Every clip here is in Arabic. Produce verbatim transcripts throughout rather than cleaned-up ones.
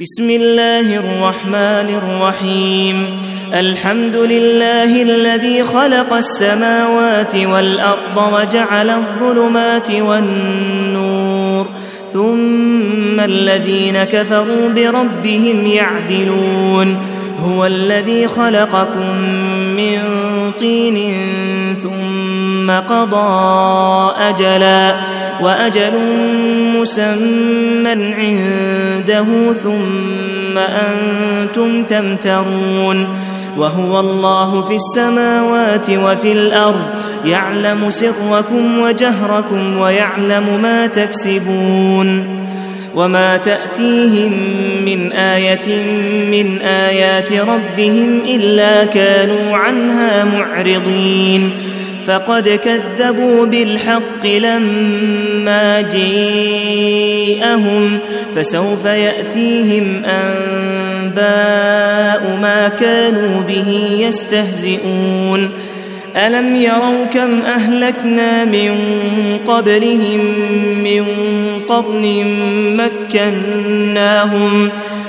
بسم الله الرحمن الرحيم الحمد لله الذي خلق السماوات والأرض وجعل الظلمات والنور ثم الذين كفروا بربهم يعدلون هو الذي خلقكم من طين ثم قضى أجلا وأجل مسمى عنده ثم أنتم تمترون وهو الله في السماوات وفي الأرض يعلم سركم وجهركم ويعلم ما تكسبون وما تأتيهم من آية من آيات ربهم إلا كانوا عنها معرضين فقد كذبوا بالحق لما جيءهم فسوف يأتيهم أنباء ما كانوا به يستهزئون ألم يروا كم أهلكنا من قبلهم من قرن مكناهم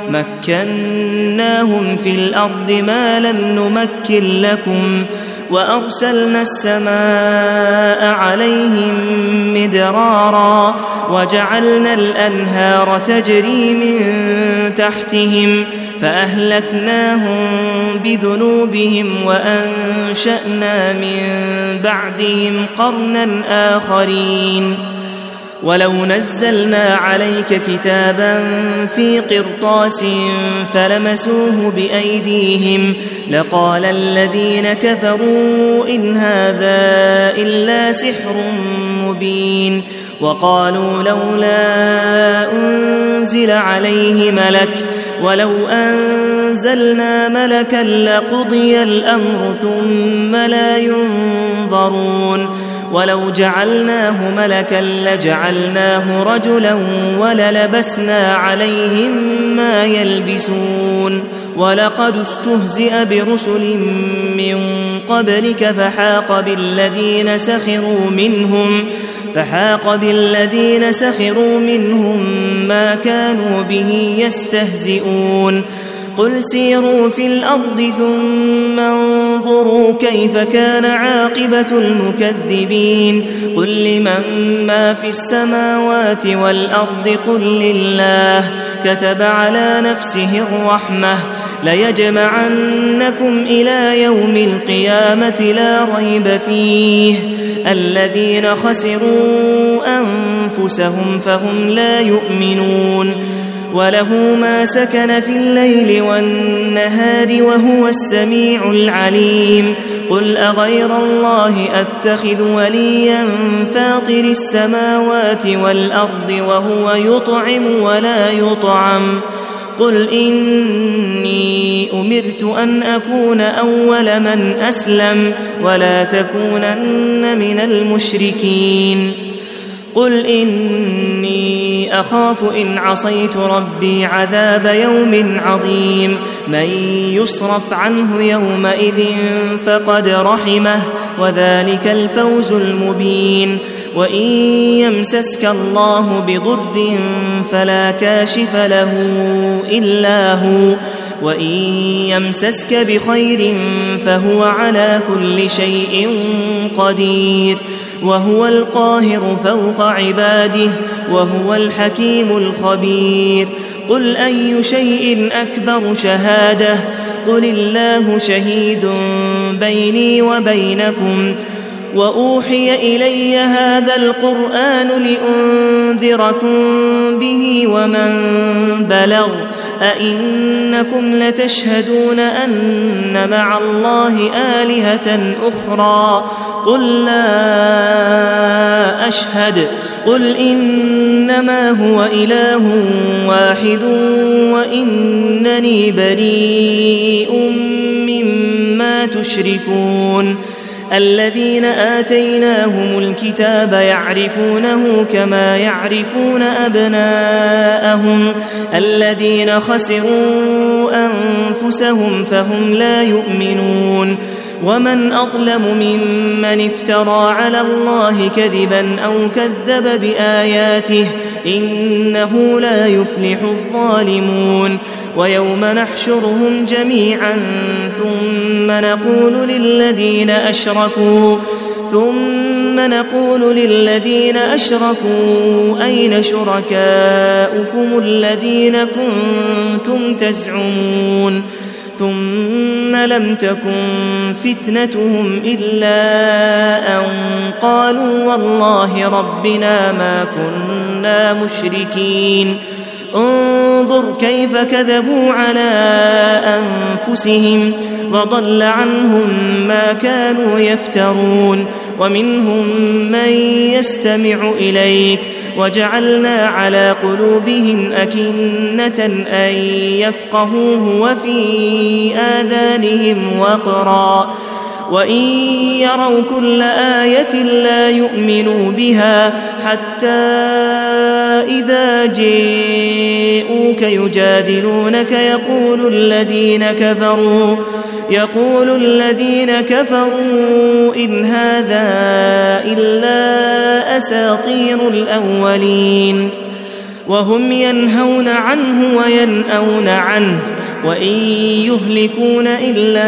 مكناهم في الأرض ما لم نمكن لكم وأرسلنا السماء عليهم مدرارا وجعلنا الأنهار تجري من تحتهم فأهلكناهم بذنوبهم وأنشأنا من بعدهم قرنا آخرين ولو نزلنا عليك كتابا في قرطاس فلمسوه بأيديهم لقال الذين كفروا إن هذا إلا سحر مبين وقالوا لولا أنزل عليه ملك ولو أنزلنا ملكا لقضي الأمر ثم لا ينظرون ولو جعلناه ملكا لجعلناه رجلا وللبسنا عليهم ما يلبسون ولقد استهزئ برسل من قبلك فحاق بالذين سخروا منهم فحاق بالذين سخروا منهم ما كانوا به يستهزئون قل سيروا في الأرض ثم انظروا كيف كان عاقبة المكذبين قل لمن ما في السماوات والأرض قل لله كتب على نفسه الرحمة ليجمعنكم إلى يوم القيامة لا ريب فيه الذين خسروا أنفسهم فهم لا يؤمنون وله ما سكن في الليل والنهار وهو السميع العليم قل أغير الله أتخذ وليا فاطر السماوات والأرض وهو يطعم ولا يطعم قل إني أمرت أن أكون أول من أسلم ولا تكونن من المشركين قل إني أخاف إن عصيت ربي عذاب يوم عظيم من يصرف عنه يومئذ فقد رحمه وذلك الفوز المبين وإن يمسسك الله بضر فلا كاشف له إلا هو وإن يمسسك بخير فهو على كل شيء قدير وهو القاهر فوق عباده وهو الحكيم الخبير قل أي شيء أكبر شهادة قل الله شهيد بيني وبينكم وأوحي إلي هذا القرآن لأنذركم به ومن بلغ أئنكم لتشهدون أن مع الله آلهة أخرى قل لا أشهد قل إنما هو إله واحد وإنني بريء مما تشركون الذين آتيناهم الكتاب يعرفونه كما يعرفون أبناءهم الذين خسروا أنفسهم فهم لا يؤمنون ومن أظلم ممن افترى على الله كذبا أو كذب بآياته إنه لا يفلح الظالمون ويوم نحشرهم جميعا ثم نقول للذين أشركوا ثم نقول للذين أشركوا أين شركاؤكم الذين كنتم تزعمون ثم لم تكن فتنتهم إلا أن قالوا والله ربنا ما كنا مشركين انظر كيف كذبوا على أنفسهم وضل عنهم ما كانوا يفترون ومنهم من يستمع إليك وجعلنا على قلوبهم أكنة أن يفقهوه وفي آذانهم وقرا وإن يروا كل آية لا يؤمنوا بها حتى إذا جاءوك يجادلونك يقول الذين كفروا يقول الذين كفروا إن هذا إلا أساطير الأولين وهم ينهون عنه وينأون عنه وإن يهلكون إلا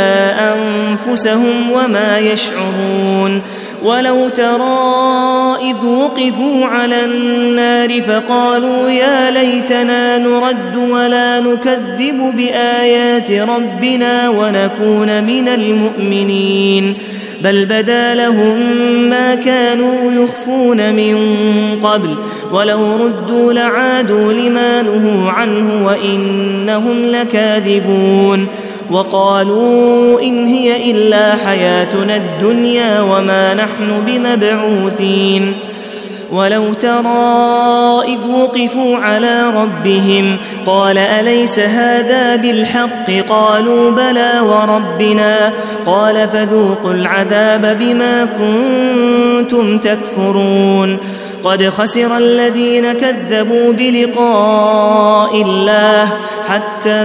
أنفسهم وما يشعرون ولو ترى إذ وقفوا على النار فقالوا يا ليتنا نرد ولا نكذب بآيات ربنا ونكون من المؤمنين بل بدا لهم ما كانوا يخفون من قبل ولو ردوا لعادوا لما نهوا عنه وإنهم لكاذبون وقالوا إن هي إلا حياتنا الدنيا وما نحن بمبعوثين ولو ترى إذ وقفوا على ربهم قال أليس هذا بالحق قالوا بلى وربنا قال فذوقوا العذاب بما كنتم تكفرون قد خسر الذين كذبوا بلقاء الله حتى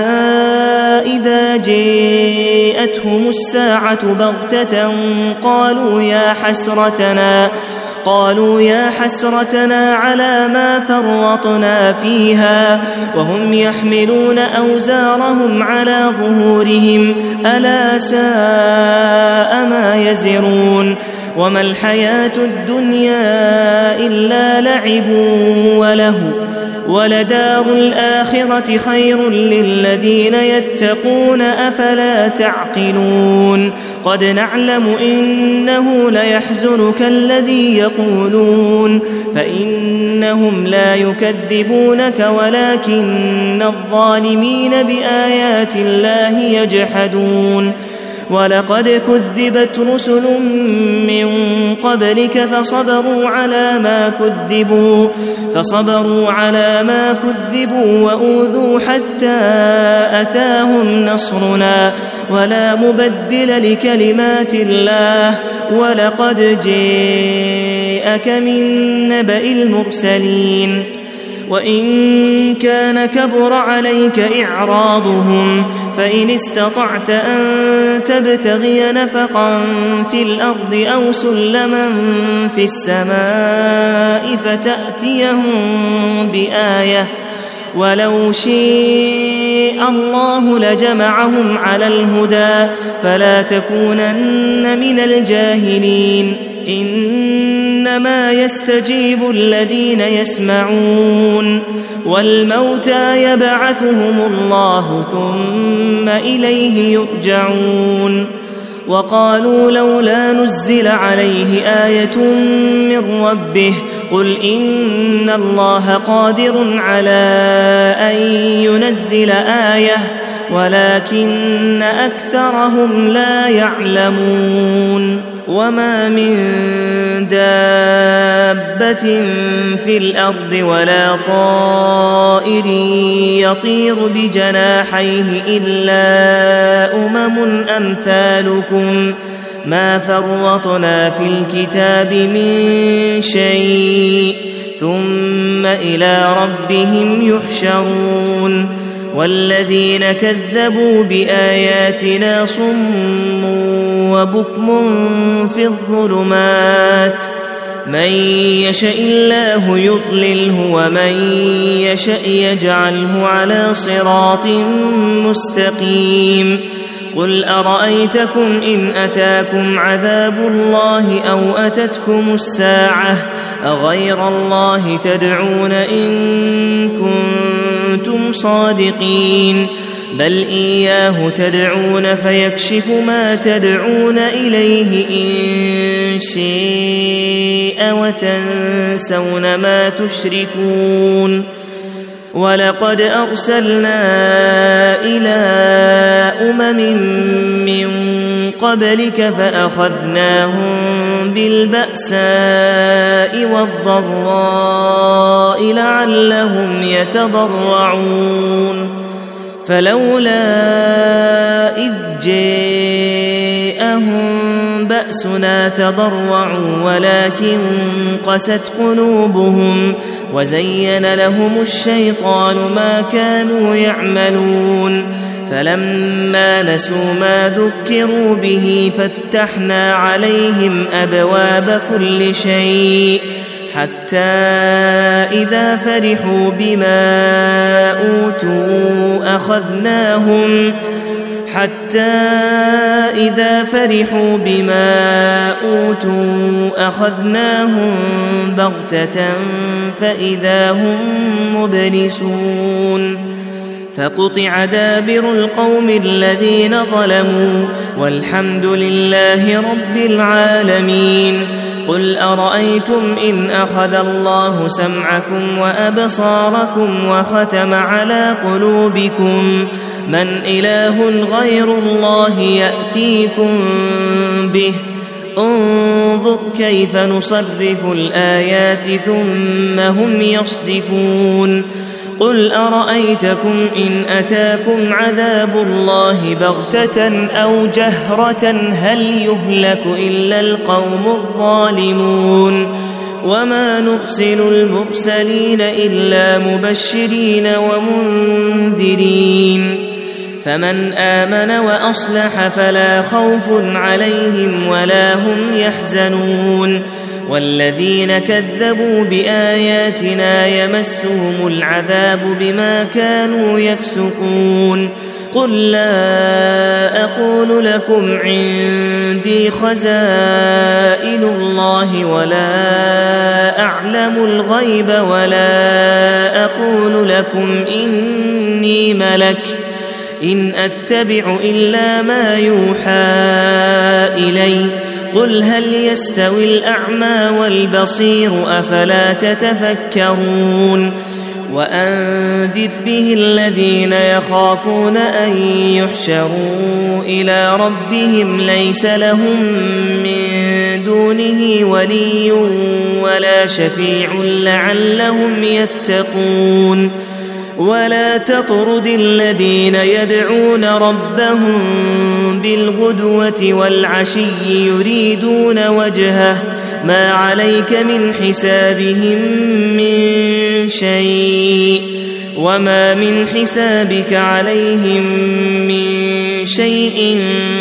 إذا جاءتهم الساعة بغتة قالوا يا حسرتنا قالوا يا حسرتنا على ما فرطنا فيها وهم يحملون أوزارهم على ظهورهم ألا ساء ما يزرون وما الحياة الدنيا إلا لعب وله ولدار الآخرة خير للذين يتقون أفلا تعقلون قد نعلم إنه ليحزنك الذي يقولون فإنهم لا يكذبونك ولكن الظالمين بآيات الله يجحدون ولقد كذبت رسل من قبلك فصبروا على ما كذبوا فصبروا على ما كذبوا وأوذوا حتى أتاهم نصرنا ولا مبدل لكلمات الله ولقد جاءك من نبأ المرسلين وإن كان كبر عليك إعراضهم فإن استطعت أن تبتغي نفقا في الأرض أو سلما في السماء فتأتيهم بآية ولو شاء الله لجمعهم على الهدى فلا تكونن من الجاهلين إنما يستجيب الذين يسمعون والموتى يبعثهم الله ثم إليه يرجعون وقالوا لولا نزل عليه آية من ربه قل إن الله قادر على أن ينزل آية ولكن أكثرهم لا يعلمون وما من دابة في الأرض ولا طائر يطير بجناحيه إلا أمم أمثالكم ما فرطنا في الكتاب من شيء ثم إلى ربهم يحشرون والذين كذبوا بآياتنا صم وبكم في الظلمات من يشاء الله يضلله ومن يشاء يجعله على صراط مستقيم قل أرأيتكم إن أتاكم عذاب الله أو أتتكم الساعة أغير الله تدعون إن كنتم صادقين بل إياه تدعون فيكشف ما تدعون إليه إن شاء وتنسون ما تشركون ولقد أرسلنا إلى أمم من قبلك فأخذناهم بالبأساء والضراء لعلهم يتضرعون فلولا إذ جاءهم بأسنا تضرعوا ولكن قست قلوبهم وزين لهم الشيطان ما كانوا يعملون فلما نسوا ما ذكروا به فتحنا عليهم أبواب كل شيء حتى إذا فرحوا بما أوتوا أخذناهم حتى إذا فرحوا بما أوتوا أخذناهم بغتة فإذا هم مبلسون فقطع دابر القوم الذين ظلموا والحمد لله رب العالمين قل أرأيتم إن أخذ الله سمعكم وأبصاركم وختم على قلوبكم من إله غير الله يأتيكم به انظر كيف نصرف الآيات ثم هم يصدفون قل أرأيتكم إن أتاكم عذاب الله بغتة أو جهرة هل يهلك إلا القوم الظالمون وما نرسل المرسلين إلا مبشرين ومنذرين فمن آمن وأصلح فلا خوف عليهم ولا هم يحزنون والذين كذبوا بآياتنا يمسهم العذاب بما كانوا يفسقون قل لا أقول لكم عندي خزائن الله ولا أعلم الغيب ولا أقول لكم إني ملك إن أتبع إلا ما يوحى إلي قل هل يستوي الأعمى والبصير أفلا تتفكرون وأنذر به الذين يخافون أن يحشروا إلى ربهم ليس لهم من دونه ولي ولا شفيع لعلهم يتقون ولا تطرد الذين يدعون ربهم بالغدوة والعشي يريدون وجهه ما عليك من حسابهم من شيء وما من حسابك عليهم من شيء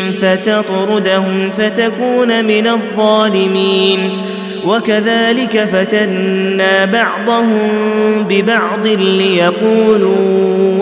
فتطردهم فتكون من الظالمين وكذلك فتنا بعضهم ببعض ليقولوا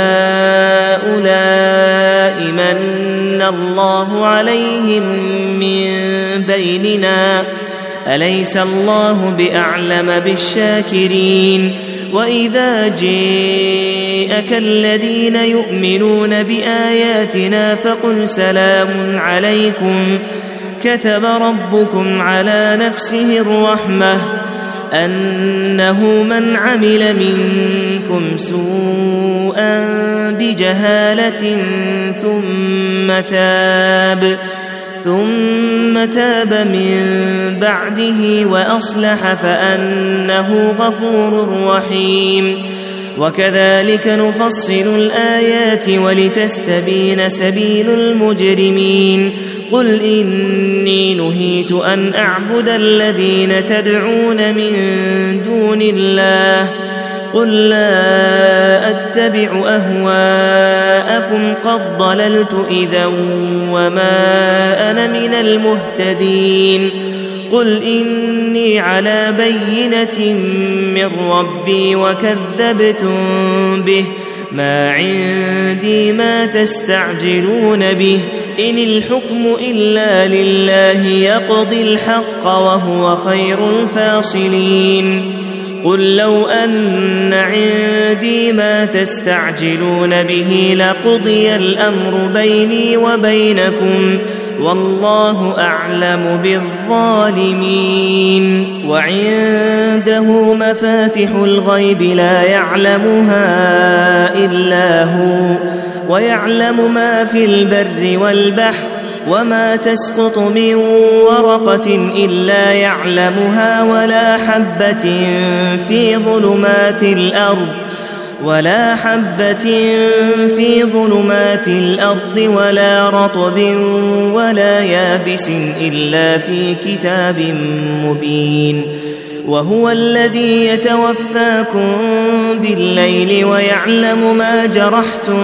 أهؤلاء من الله عليهم من بيننا أليس الله بأعلم بالشاكرين وإذا جاءك الذين يؤمنون بآياتنا فقل سلام عليكم كتب ربكم على نفسه الرحمة أنه من عمل منكم سوءا بجهالة ثم تاب ثم تاب من بعده وأصلح فأنه غفور رحيم وكذلك نفصل الآيات ولتستبين سبيل المجرمين قل إني نهيت أن أعبد الذين تدعون من دون الله قل لا أتبع أهواءكم قد ضللت إذا وما أنا من المهتدين قل إني على بينة من ربي وكذبتم به ما عندي ما تستعجلون به إن الحكم إلا لله يقضي الحق وهو خير الفاصلين قل لو أن عندي ما تستعجلون به لقضي الأمر بيني وبينكم والله أعلم بالظالمين وعنده مفاتح الغيب لا يعلمها إلا هو ويعلم ما في البر والبحر وما تسقط من ورقة إلا يعلمها ولا حبة في ظلمات الأرض ولا حبة في ظلمات الأرض ولا رطب ولا يابس إلا في كتاب مبين وهو الذي يتوفاكم بالليل ويعلم ما جرحتم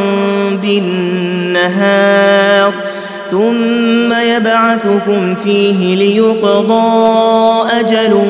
بالنهار ثم يبعثكم فيه ليقضى أجل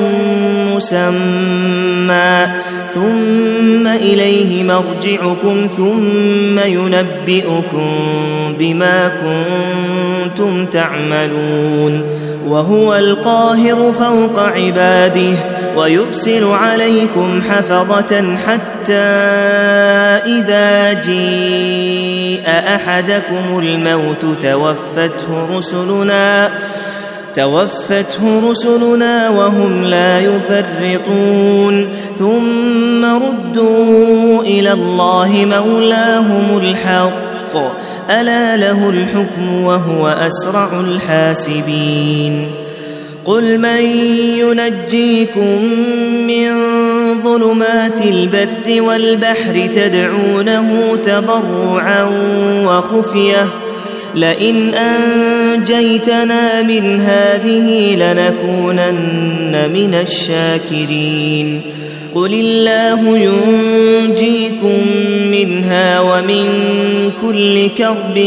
مسمى ثم إليه مرجعكم ثم ينبئكم بما كنتم تعملون وهو القاهر فوق عباده ويرسل عليكم حفظة حتى إذا جيء أحدكم الموت توفته رسلنا توفته رسلنا وهم لا يفرطون ثم ردوا إلى الله مولاهم الحق ألا له الحكم وهو أسرع الحاسبين قل من ينجيكم من ظلمات البر والبحر تدعونه تضرعا وخفية لئن أنجيتنا من هذه لنكونن من الشاكرين قل الله ينجيكم منها ومن كل كرب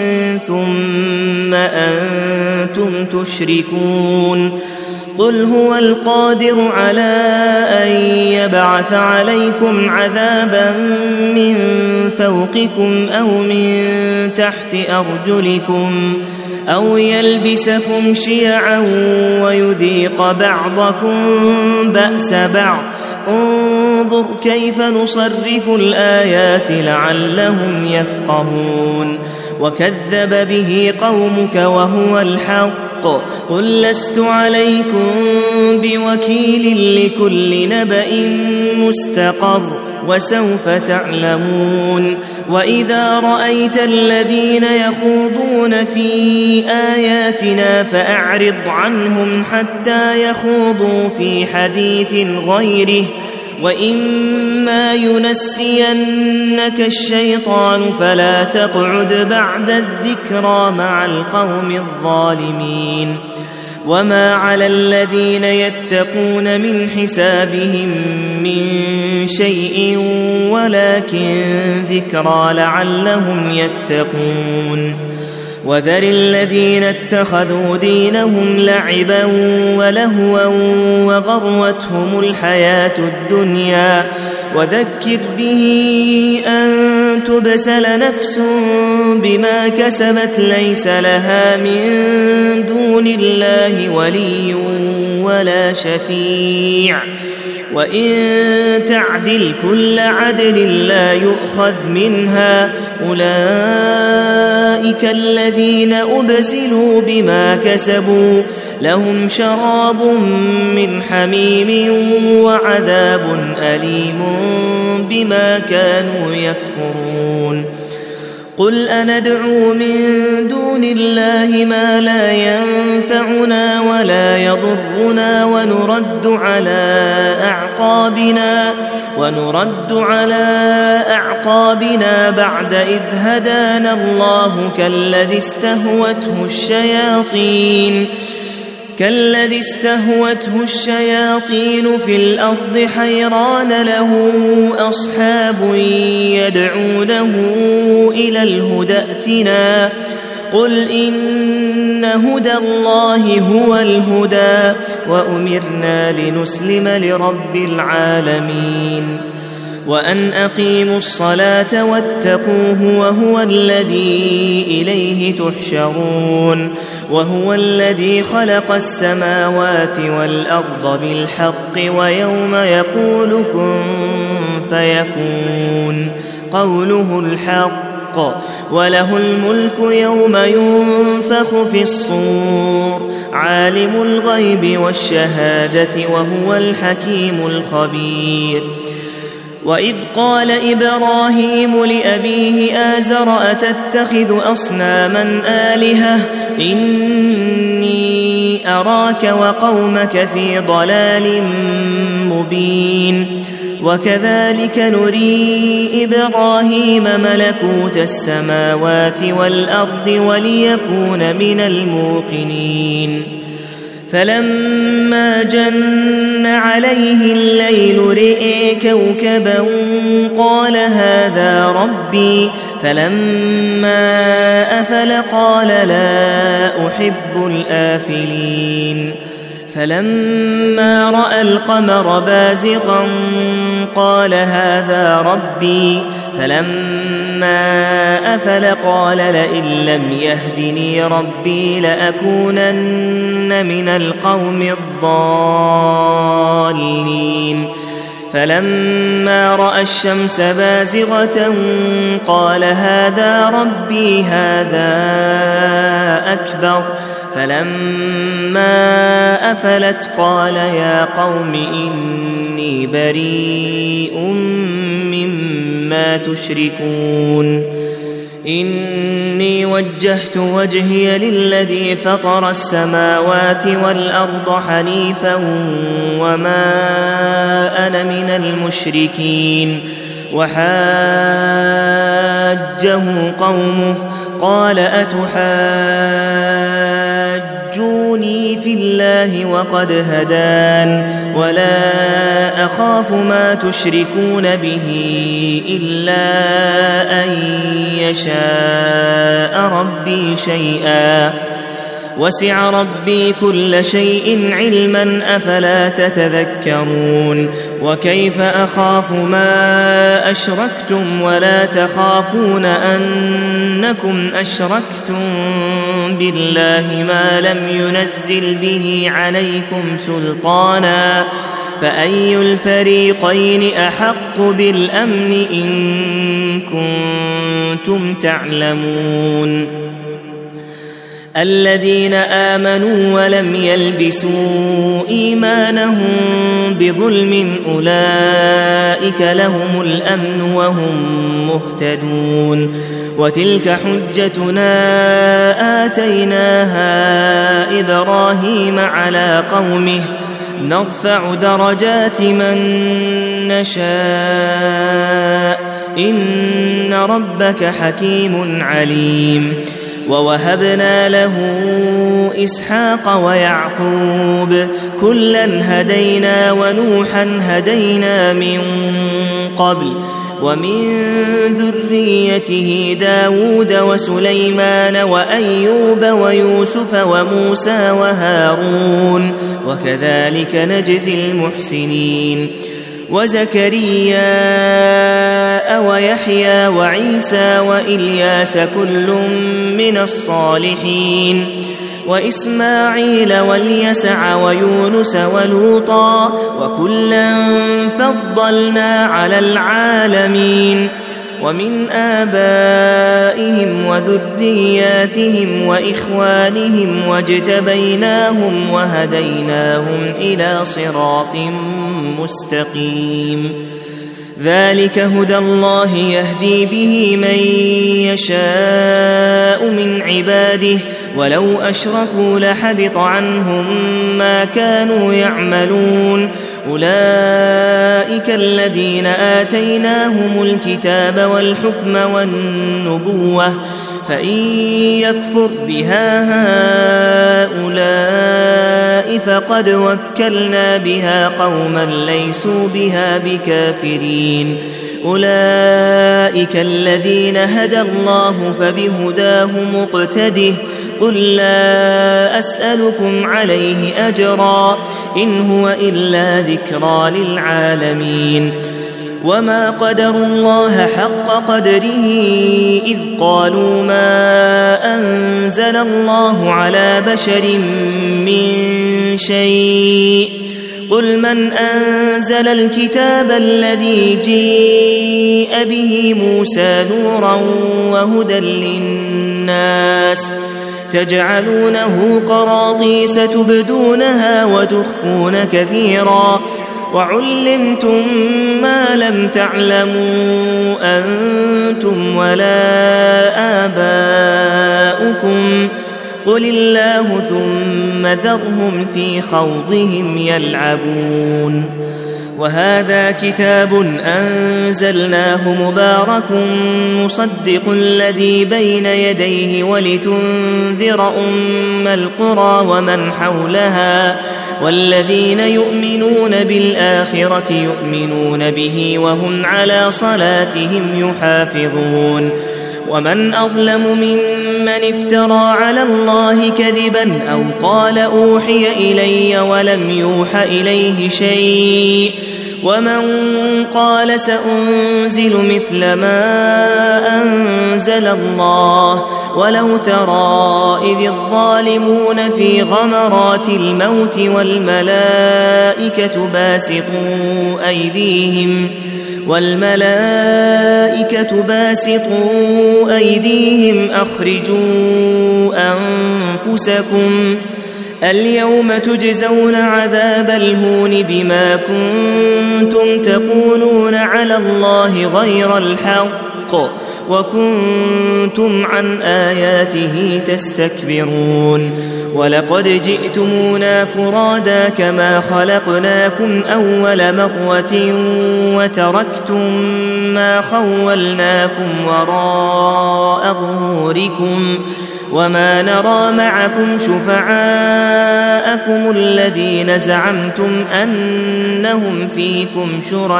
ثم أنتم تشركون قل هو القادر على أن يبعث عليكم عذابا من فوقكم أو من تحت أرجلكم أو يلبسكم شيعا ويذيق بعضكم بأس بعض انظر كيف نصرف الآيات لعلهم يفقهون وكذب به قومك وهو الحق قل لست عليكم بوكيل لكل نبأ مستقر وسوف تعلمون وإذا رأيت الذين يخوضون في آياتنا فأعرض عنهم حتى يخوضوا في حديث غيره وإما ينسينك الشيطان فلا تقعد بعد الذكرى مع القوم الظالمين وما على الذين يتقون من حسابهم من شيء ولكن ذكرى لعلهم يتقون وذر الذين اتخذوا دينهم لعبا ولهوا وغروتهم الحياة الدنيا وذكر به أن تبسل نفس بما كسبت ليس لها من دون الله ولي ولا شفيع وإن تعدل كل عدل لا يؤخذ منها أولئك الذين أبسلوا بما كسبوا لهم شراب من حميم وعذاب أليم بما كانوا يكفرون قل أندعو من دون الله ما لا ينفعنا ولا يضرنا ونرد على أعقابنا ونرد على أعقابنا بعد إذ هدانا الله كالذي استهوته الشياطين كالذي استهوته الشياطين في الأرض حيران له أصحاب يدعونه إلى الهدى ائتنا قل إن هدى الله هو الهدى وأمرنا لنسلم لرب العالمين وأن أقيموا الصلاة واتقوه وهو الذي إليه تحشرون وهو الذي خلق السماوات والأرض بالحق ويوم يقول كن فيكون قوله الحق وله الملك يوم ينفخ في الصور عالم الغيب والشهادة وهو الحكيم الخبير وإذ قال إبراهيم لأبيه آزر أتتخذ أصناما آلهة إني أراك وقومك في ضلال مبين وكذلك نري إبراهيم ملكوت السماوات والأرض وليكون من الموقنين فلما جن عليه الليل رئي كوكبا قال هذا ربي فلما أفل قال لا أحب الآفلين فلما رأى القمر بازغا قال هذا ربي فلما أفل قال لئن لم يهدني ربي لأكونن من القوم الضالين فلما رأى الشمس بازغة قال هذا ربي هذا أكبر فلما أفلت قال يا قوم إني بريء مما تشركون إني وجهت وجهي للذي فطر السماوات والأرض حنيفا وما أنا من المشركين وحاجه قومه قال أتحاجوني في الله وقد هدان ولا أخاف ما تشركون به إلا أن يشاء ربي شيئا وسع ربي كل شيء علما أفلا تتذكرون وكيف أخاف ما أشركتم ولا تخافون أنكم أشركتم بالله ما لم ينزل به عليكم سلطانا فأي الفريقين أحق بالأمن إن كنتم تعلمون الذين آمنوا ولم يلبسوا إيمانهم بظلم أولئك لهم الأمن وهم مهتدون وتلك حجتنا آتيناها إبراهيم على قومه نرفع درجات من نشاء إن ربك حكيم عليم ووهبنا له إسحاق ويعقوب كلا هدينا ونوحا هدينا من قبل ومن ذريته داود وسليمان وأيوب ويوسف وموسى وهارون وكذلك نجزي المحسنين وزكريا ويحيى وعيسى وإلياس كل من الصالحين وإسماعيل واليسع ويونس ولوطا وكلا فضلنا على العالمين ومن آبائهم وذرياتهم وإخوانهم واجتبيناهم وهديناهم إلى صراط مستقيم ذلك هدى الله يهدي به من يشاء من عباده ولو أشركوا لحبط عنهم ما كانوا يعملون أولئك الذين آتيناهم الكتاب والحكم والنبوة فإن يكفر بها هؤلاء فقد وكلنا بها قوما ليسوا بها بكافرين أولئك الذين هدى الله فبهداه مقتده قل لا أسألكم عليه أجرا إن هو إلا ذكرى للعالمين وما قدروا الله حق قدره إذ قالوا ما أنزل الله على بشر من شيء قل من أنزل الكتاب الذي جيء به موسى نورا وهدى للناس تجعلونه قراطيس تبدونها وتخفون كثيرا وعلمتم ما لم تعلموا أنتم ولا آباؤكم قل الله ثم ذرهم في خوضهم يلعبون وهذا كتاب أنزلناه مبارك مصدق الذي بين يديه ولتنذر أم القرى ومن حولها والذين يؤمنون بالآخرة يؤمنون به وهم على صلاتهم يحافظون ومن أظلم ممن افترى على الله كذبا أو قال أوحي إلي ولم يوح إليه شيء ومن قال سأنزل مثل ما أنزل الله ولو ترى إذ الظالمون في غمرات الموت والملائكة باسطوا أيديهم والملائكة باسطوا أيديهم أخرجوا أنفسكم اليوم تجزون عذاب الهون بما كنتم تقولون على الله غير الحق وكنتم عن آياته تستكبرون ولقد جئتمونا فرادا كما خلقناكم أول مرة وتركتم ما خولناكم وراء ظهوركم وما نرى معكم شفعاءكم الذين زعمتم أنهم فيكم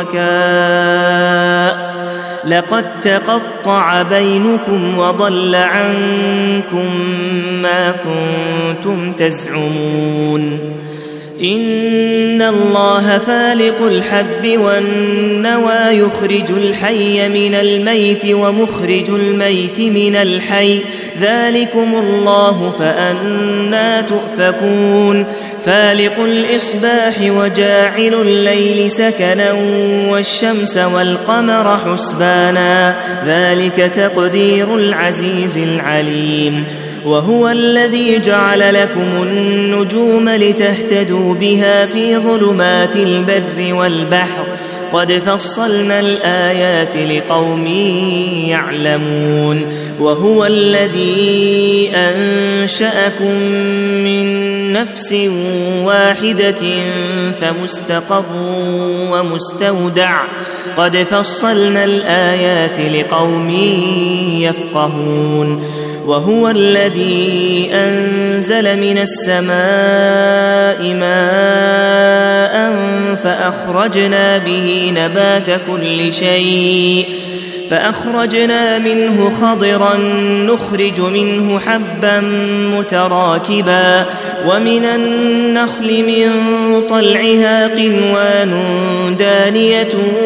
شركاء لقد تقطع بينكم وضل عنكم ما كنتم تزعمون إن الله فالق الحب والنوى يخرج الحي من الميت ومخرج الميت من الحي ذلكم الله فأنى تؤفكون فالق الإصباح وجاعل الليل سكنا والشمس والقمر حسبانا ذلك تقدير العزيز العليم وهو الذي جعل لكم النجوم لتهتدوا بها في ظلمات البر والبحر قد فصلنا الآيات لقوم يعلمون وهو الذي أنشأكم من نفس واحدة فمستقر ومستودع قد فصلنا الآيات لقوم يفقهون وهو الذي أنزل من السماء ماء فأخرجنا به نبات كل شيء فأخرجنا منه خضرا نخرج منه حبا متراكبا ومن النخل من طلعها قنوان دانية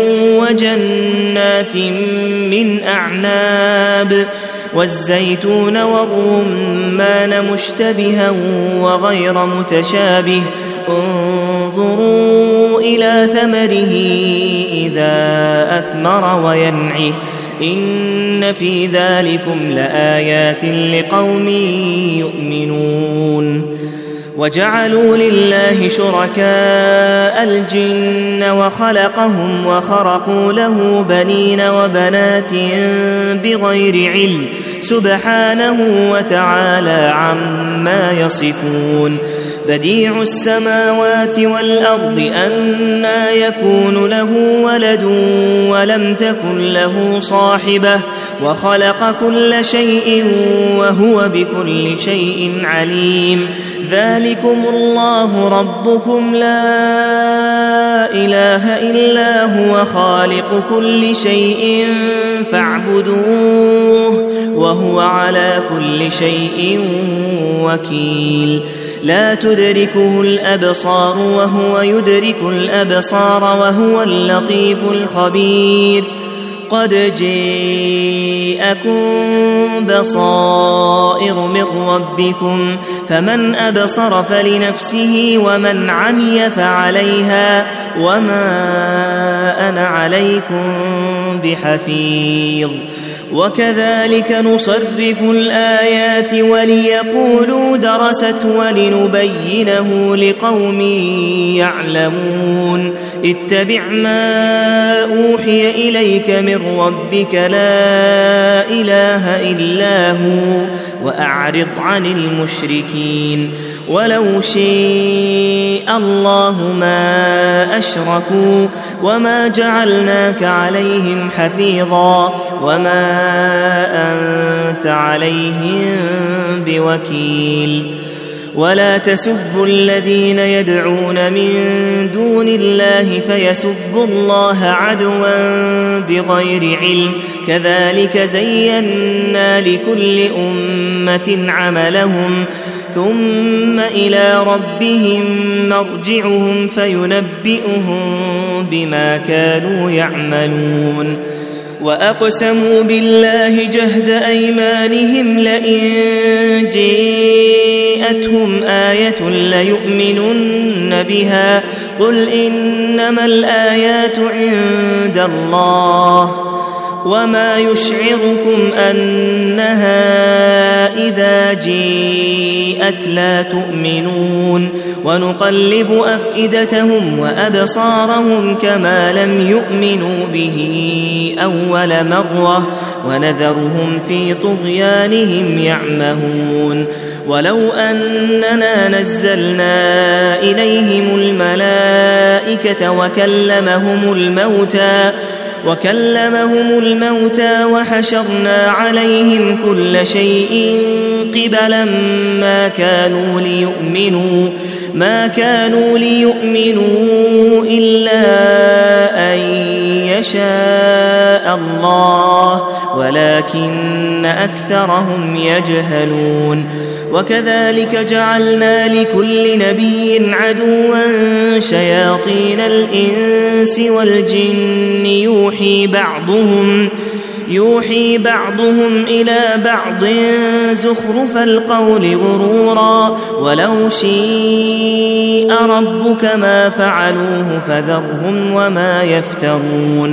وجنات من أعناب والزيتون والرمان مشتبها وغير متشابه انظروا إلى ثمره إذا أثمر وينعه إن في ذلكم لآيات لقوم يؤمنون وجعلوا لله شركاء الجن وخلقهم وخرقوا له بنين وبنات بغير علم سبحانه وتعالى عما يصفون بديع السماوات والأرض أنى يكون له ولد ولم تكن له صاحبة وخلق كل شيء وهو بكل شيء عليم ذلكم الله ربكم لا إله إلا هو خالق كل شيء فاعبدوه وهو على كل شيء وكيل لا تدركه الأبصار وهو يدرك الأبصار وهو اللطيف الخبير قد جاءكم بصائر من ربكم فمن أبصر فلنفسه ومن عمي فعليها وما أنا عليكم بحفيظ وكذلك نصرف الآيات وليقولوا درست ولنبينه لقوم يعلمون اتبع ما أوحي إليك من ربك لا إله إلا هو وأعرض عن المشركين ولو شاء الله ما أشركوا وما جعلناك عليهم حفيظا وما أنت عليهم بوكيل ولا تسبوا الذين يدعون من دون الله فيسبوا الله عدوا بغير علم كذلك زينا لكل أمة عملهم ثم إلى ربهم مرجعهم فينبئهم بما كانوا يعملون وأقسموا بالله جهد أيمانهم لئن جاءتهم آية ليؤمنن بها قل إنما الآيات عند الله وما يشعركم أنها إذا جاءت لا تؤمنون ونقلب أفئدتهم وأبصارهم كما لم يؤمنوا به أول مرة ونذرهم في طغيانهم يعمهون ولو أننا نزلنا إليهم الملائكة وكلمهم الموتى وكلمهم الموتى وحشرنا عليهم كل شيء قبلا ما كانوا ليؤمنوا ما كانوا ليؤمنوا إلا أن يشاء الله ولكن أكثرهم يجهلون وكذلك جعلنا لكل نبي عدوا شياطين الإنس والجن يوحي بعضهم يوحي بعضهم إلى بعض زخرف القول غرورا ولو شاء ربك ما فعلوه فذرهم وما يفترون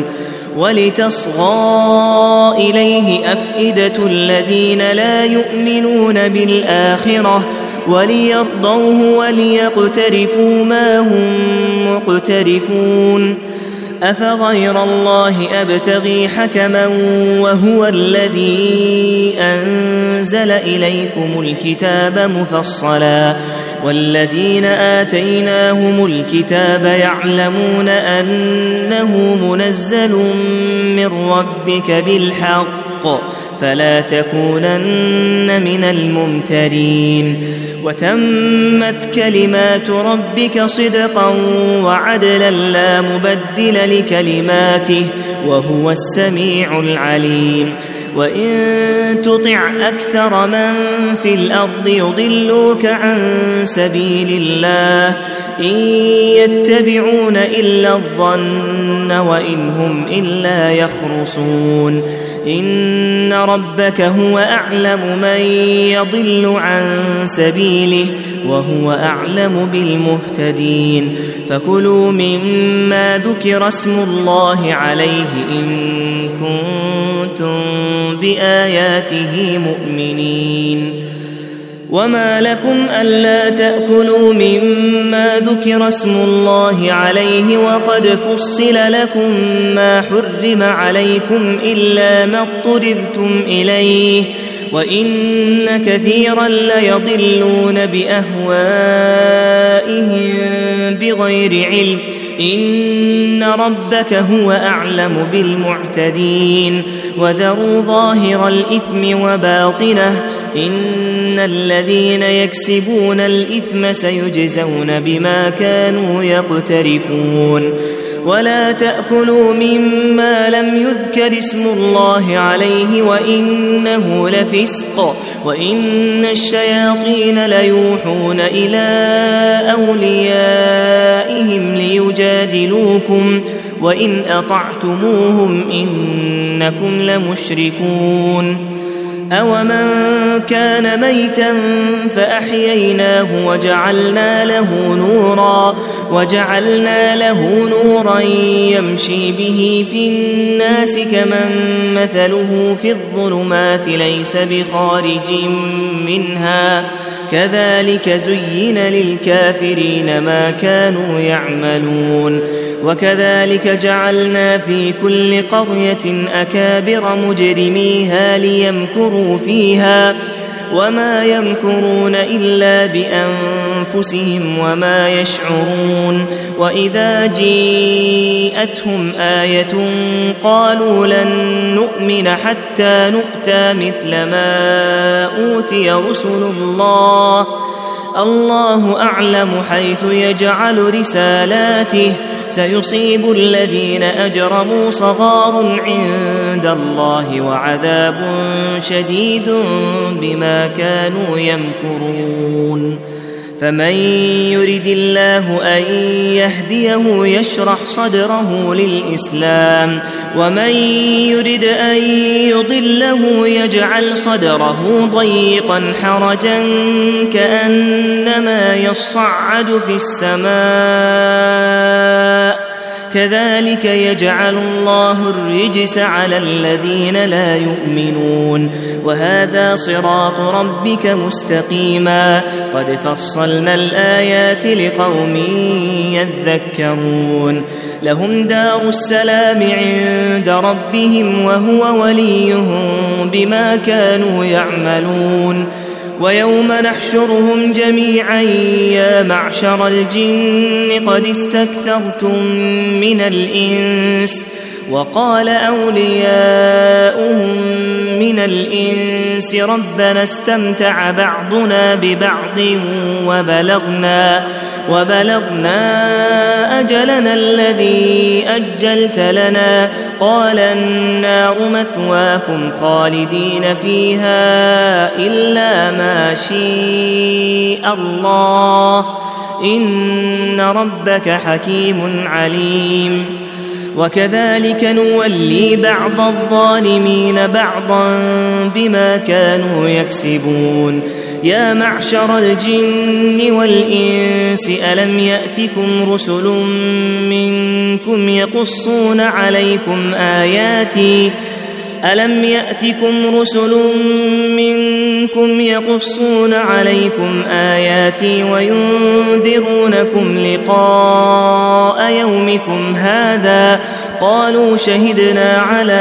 ولتصغى إليه أفئدة الذين لا يؤمنون بالآخرة وليرضوه وليقترفوا ما هم مقترفون أفغير الله أبتغي حكما وهو الذي أنزل إليكم الكتاب مفصلا والذين آتيناهم الكتاب يعلمون أنه منزل من ربك بالحق فلا تكونن من الممترين وتمت كلمات ربك صدقا وعدلا لا مبدل لكلماته وهو السميع العليم وإن تطع أكثر من في الأرض يضلوك عن سبيل الله إن يتبعون إلا الظن وإن هم إلا يخرصون إن ربك هو أعلم من يضل عن سبيله وهو أعلم بالمهتدين فكلوا مما ذكر اسم الله عليه إن كنتم بآياته مؤمنين وما لكم ألا تأكلوا مما ذكر اسم الله عليه وقد فصل لكم ما حرم عليكم إلا ما اضطررتم إليه وإن كثيرا ليضلون بأهوائهم بغير علم إن ربك هو أعلم بالمعتدين وذروا ظاهر الإثم وباطنه إن الذين يكسبون الإثم سيجزون بما كانوا يقترفون ولا تأكلوا مما لم يذكر اسم الله عليه وإنه لفسق وإن الشياطين ليوحون إلى أوليائهم ليجادلوكم وإن أطعتموهم إنكم لمشركون أومن كان ميتا فأحييناه وجعلنا له نورا وجعلنا له نورا يمشي به في الناس كمن مثله في الظلمات ليس بخارج منها كذلك زين للكافرين ما كانوا يعملون وكذلك جعلنا في كل قرية أكابر مجرميها ليمكروا فيها وما يمكرون إلا بأنفسهم وما يشعرون وإذا جيءتهم آية قالوا لن نؤمن حتى نؤتى مثل ما أوتي رسل الله الله أعلم حيث يجعل رسالاته سيصيب الذين أجرموا صغار عند الله وعذاب شديد بما كانوا يمكرون فمن يرد الله أن يهديه يشرح صدره للإسلام ومن يرد أن يضله يجعل صدره ضيقا حرجا كأنما يصعد في السماء كذلك يجعل الله الرجس على الذين لا يؤمنون وهذا صراط ربك مستقيما قد فصلنا الآيات لقوم يذكرون لهم دار السلام عند ربهم وهو وليهم بما كانوا يعملون ويوم نحشرهم جميعا يا معشر الجن قد استكثرتم من الإنس وقال أولياؤهم من الإنس ربنا استمتع بعضنا ببعض وبلغنا وبلغنا أجلنا الذي أجلت لنا قال النار مثواكم خالدين فيها إلا ما شاء الله إن ربك حكيم عليم وكذلك نولي بعض الظالمين بعضا بما كانوا يكسبون يا معشر الجن والإنس ألم يأتكم رسل منكم يقصون عليكم آياتي ألم يأتكم رسل منكم يقصون عليكم آياتي وينذرونكم لقاء يومكم هذا قالوا شهدنا على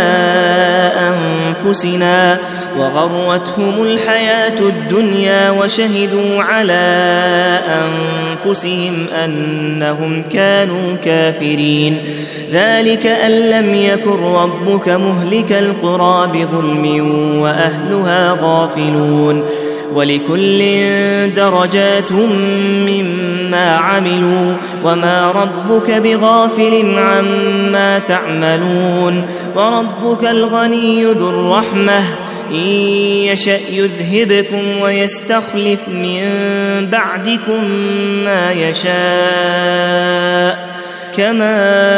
أنفسنا وغرتهم الحياة الدنيا وشهدوا على أنفسهم أنهم كانوا كافرين ذلك أن لم يكن ربك مهلك القرى بظلم وأهلها غافلون ولكل درجات مما عملوا وما ربك بغافل عما تعملون وربك الغني ذو الرحمة إن يشأ يذهبكم ويستخلف من بعدكم ما يشاء كما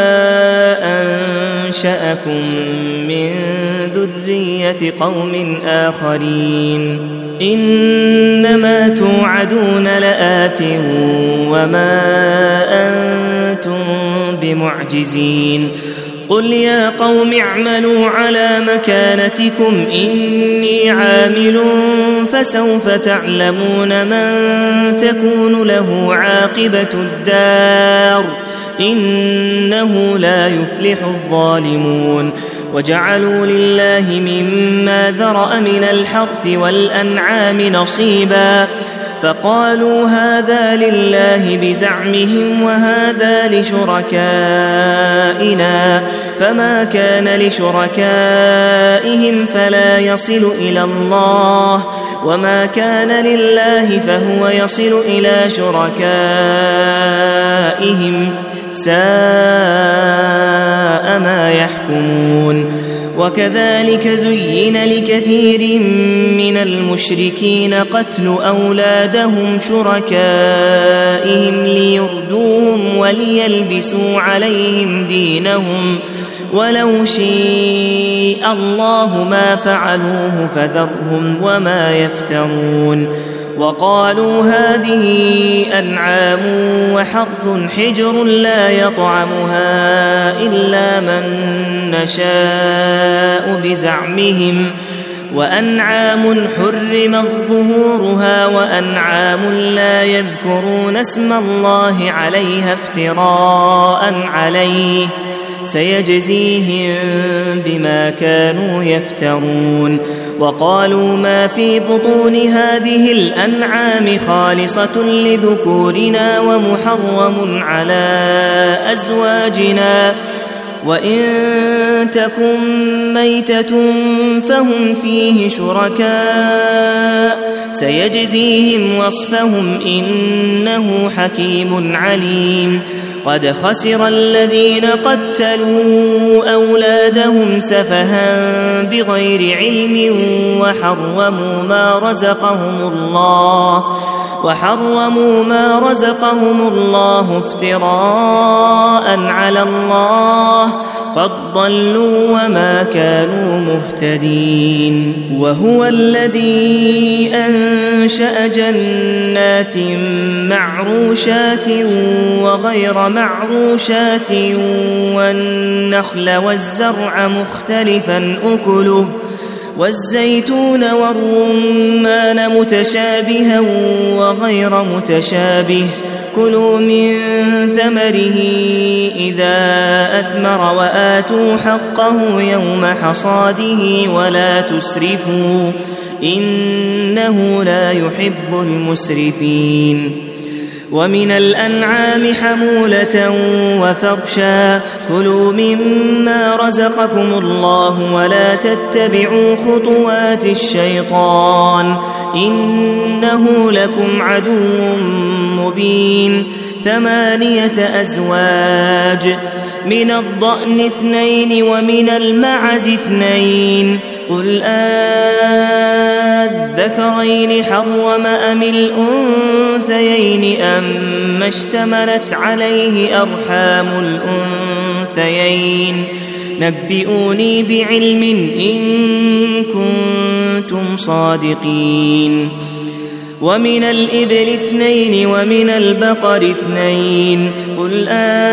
أنشأكم من ذرية قوم آخرين إنما توعدون لآت وما أنتم بمعجزين قل يا قوم اعملوا على مكانتكم إني عامل فسوف تعلمون من تكون له عاقبة الدار إنه لا يفلح الظالمون وجعلوا لله مما ذرأ من الحرث والأنعام نصيبا فقالوا هذا لله بزعمهم وهذا لشركائنا فما كان لشركائهم فلا يصل إلى الله وما كان لله فهو يصل إلى شركائهم ساء ما يحكمون وكذلك زين لكثير من المشركين قتل أولادهم شركائهم ليردوهم وليلبسوا عليهم دينهم ولو شاء الله ما فعلوه فذرهم وما يفترون وقالوا هذه أنعام وحرث حجر لا يطعمها إلا من نشاء بزعمهم وأنعام حرمت ظهورها وأنعام لا يذكرون اسم الله عليها افتراء عليه سيجزيهم بما كانوا يفترون وقالوا ما في بطون هذه الأنعام خالصة لذكورنا ومحرم على أزواجنا وإن تكن ميتة فهم فيه شركاء سيجزيهم وصفهم إنه حكيم عليم قد خسر الذين قتلوا أولادهم سفها بغير علم وحرموا ما رزقهم الله وحرموا ما رزقهم الله افتراء على الله قد ضلوا وما كانوا مهتدين وهو الذي أنشأ جنات معروشات وغير معروشات والنخل والزرع مختلفا أكله والزيتون والرمان متشابها وغير متشابه كلوا من ثمره إذا أثمر وآتوا حقه يوم حصاده ولا تسرفوا إنه لا يحب المسرفين ومن الأنعام حمولة وفرشا كلوا مما رزقكم الله ولا تتبعوا خطوات الشيطان إنه لكم عدو مبين ثمانية أزواج من الضأن اثنين ومن المعز اثنين قل أذكرين حرم أم الأنثيين أما اشتملت عليه أرحام الأنثيين نبئوني بعلم إن كنتم صادقين ومن الإبل اثنين ومن البقر اثنين قل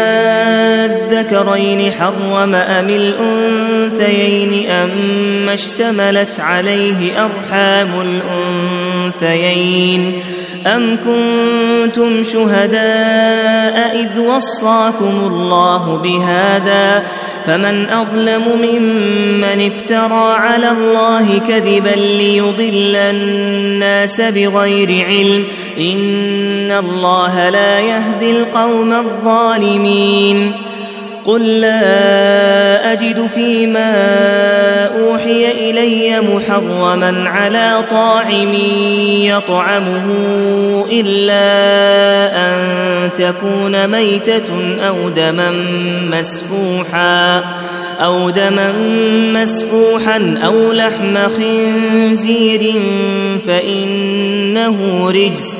أذكرين حرم أم الأنثيين أما اشتملت عليه أرحام الأنثيين أم كنتم شهداء إذ وصاكم الله بهذا فمن أظلم ممن افترى على الله كذبا ليضل الناس بغير علم إن الله لا يهدي القوم الظالمين قل لا أجد فيما أوحي إلي محرما على طاعم يطعمه إلا أن تكون ميتة أو دما مسفوحا أو دما مسفوحا أو لحم خنزير فإنه رجس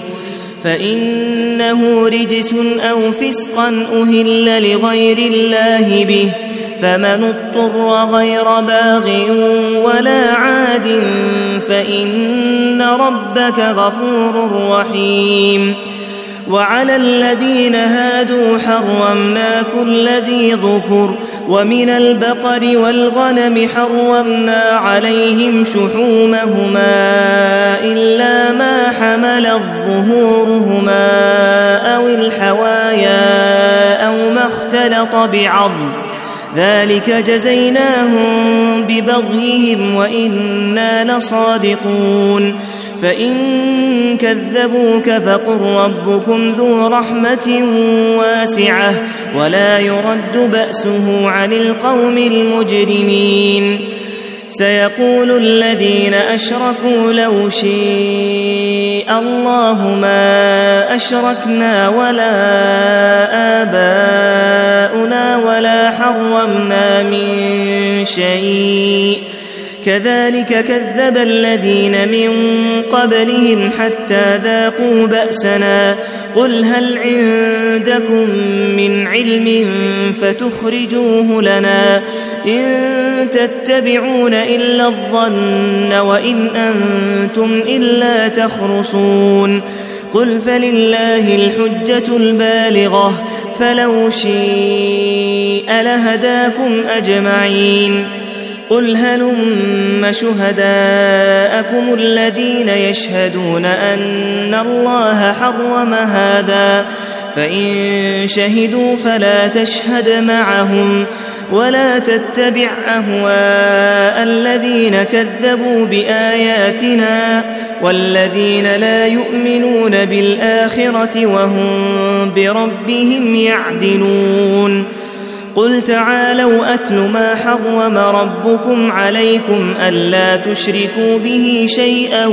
فإنه رجس أو فسقا أهل لغير الله به فمن اضطر غير باغ ولا عاد فإن ربك غفور رحيم وعلى الذين هادوا حرمنا كل ذي ظفر ومن البقر والغنم حرمنا عليهم شحومهما إلا ما حملت ظهورهما أو الحوايا أو ما فاختلط بعظم ذلك جزيناهم ببغيهم وإنا لصادقون فإن كذبوك فقل ربكم ذو رحمة واسعة ولا يرد بأسه عن القوم المجرمين سيقول الذين أشركوا لو شاء الله ما أشركنا ولا آباؤنا ولا حرمنا من شيء كذلك كذب الذين من قبلهم حتى ذاقوا بأسنا قل هل عندكم من علم فتخرجوه لنا إن تتبعون إلا الظن وإن أنتم إلا تخرصون قل فلله الحجة البالغة فلو شاء لهداكم أجمعين قل هلم شهداءكم الذين يشهدون أن الله حرم هذا فإن شهدوا فلا تشهد معهم ولا تتبع أهواء الذين كذبوا بآياتنا والذين لا يؤمنون بالآخرة وهم بربهم يعدلون قل تعالوا أتل ما حرم ربكم عليكم ألا تشركوا به شيئا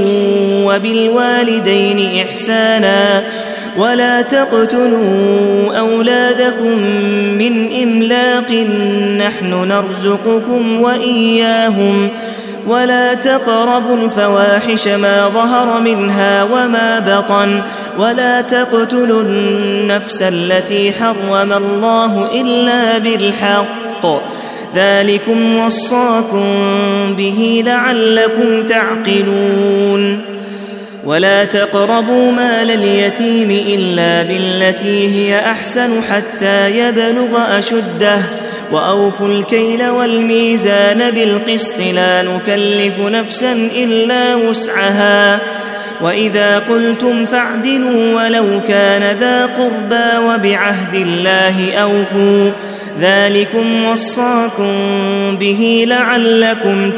وبالوالدين إحسانا ولا تقتلوا أولادكم من إملاق نحن نرزقكم وإياهم ولا تقربوا الفواحش ما ظهر منها وما بطن ولا تقتلوا النفس التي حرم الله إلا بالحق ذلكم وصاكم به لعلكم تعقلون ولا تقربوا مال اليتيم إلا بالتي هي أحسن حتى يبلغ أشده وأوفوا الكيل والميزان بالقسط لا نكلف نفسا إلا وسعها وإذا قلتم فاعدلوا ولو كان ذا قربى وبعهد الله أوفوا ذلكم وصاكم به لعلكم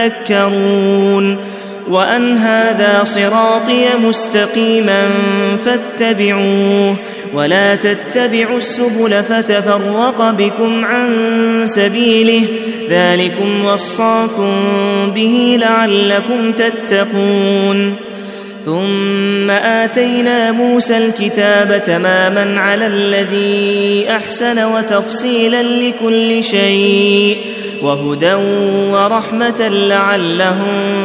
تذكرون وأن هذا صراطي مستقيما فاتبعوه ولا تتبعوا السبل فتفرق بكم عن سبيله ذلكم وصاكم به لعلكم تتقون ثم آتينا موسى الكتاب تماما على الذي أحسن وتفصيلا لكل شيء وهدى ورحمة لعلهم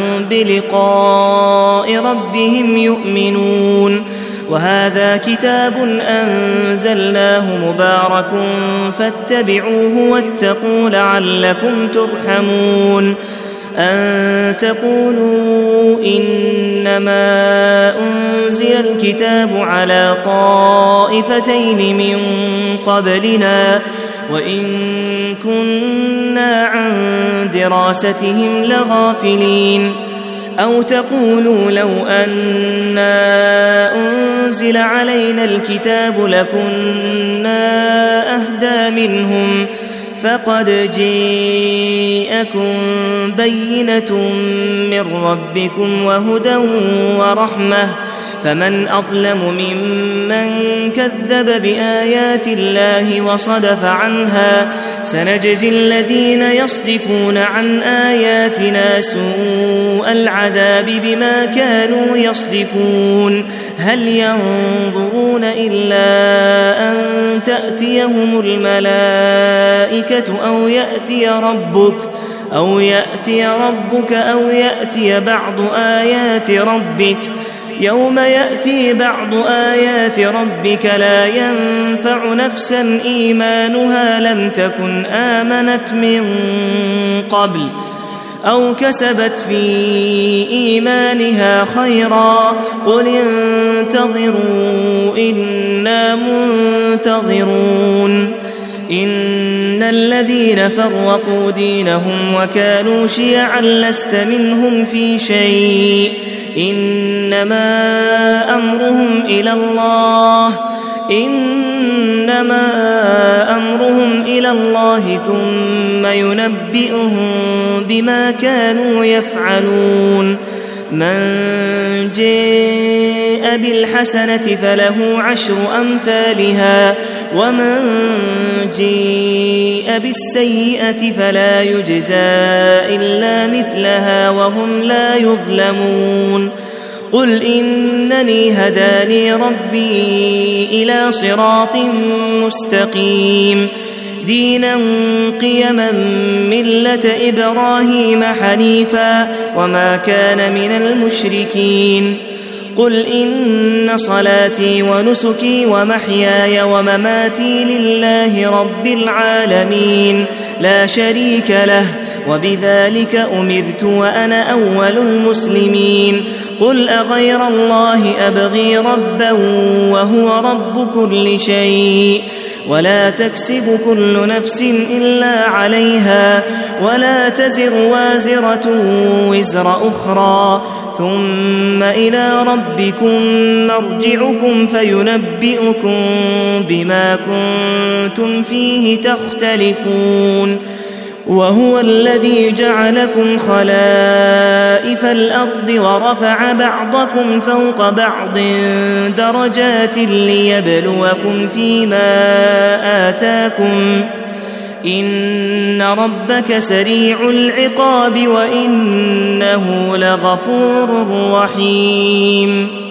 بلقاء ربهم يؤمنون وهذا كتاب أنزلناه مبارك فاتبعوه واتقوا لعلكم ترحمون أن تقولوا إنما أنزل الكتاب على طائفتين من قبلنا وإن كنا عن دراستهم لغافلين أو تقولوا لو أنا أنزل علينا الكتاب لكنا أهدى منهم فقد جاءكم بينة من ربكم وهدى ورحمة فمن أظلم ممن كذب بآيات الله وصدف عنها سنجزي الذين يصدفون عن آياتنا سوء العذاب بما كانوا يصدفون هل ينظرون إلا أن تأتيهم الملائكة أو يأتي ربك أو يأتي ربك أو يأتي بعض آيات ربك يوم يأتي بعض آيات ربك لا ينفع نفسا إيمانها لم تكن آمنت من قبل أو كسبت في إيمانها خيرا قل انتظروا إنا منتظرون إن الذين فرقوا دينهم وكانوا شيعا لست منهم في شيء إنما أمرهم إلى الله إنما أمرهم إلى الله ثم ينبئهم بما كانوا يفعلون من جاء بالحسنة فله عشر أمثالها ومن جاء بالسيئة فلا يجزى إلا مثلها وهم لا يظلمون قل إنني هداني ربي إلى صراط مستقيم دينا قيما ملة إبراهيم حنيفا وما كان من المشركين قل إن صلاتي ونسكي ومحياي ومماتي لله رب العالمين لا شريك له وبذلك أمرت وأنا أول المسلمين قل أغير الله أبغي ربا وهو رب كل شيء ولا تكسب كل نفس إلا عليها ولا تزر وازرة وزر أخرى ثم إلى ربكم مرجعكم فينبئكم بما كنتم فيه تختلفون وهو الذي جعلكم خلائف الأرض ورفع بعضكم فوق بعض درجات ليبلوكم فيما آتاكم إن ربك سريع العقاب وإنه لغفور رحيم